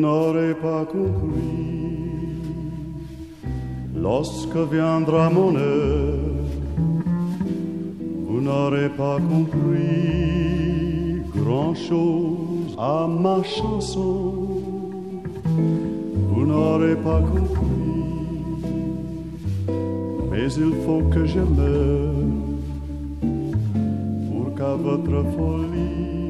n'aurez pas compris. Lorsque viendra mon heure, vous n'aurez pas compris grand-chose à ma chanson. Vous n'aurez pas compris, mais il faut que je meure pour qu'à votre folie